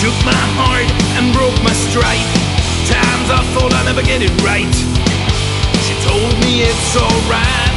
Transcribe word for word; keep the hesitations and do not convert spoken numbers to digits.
took my heart and broke my stride. Times I thought I'd never get it right. She told me it's alright.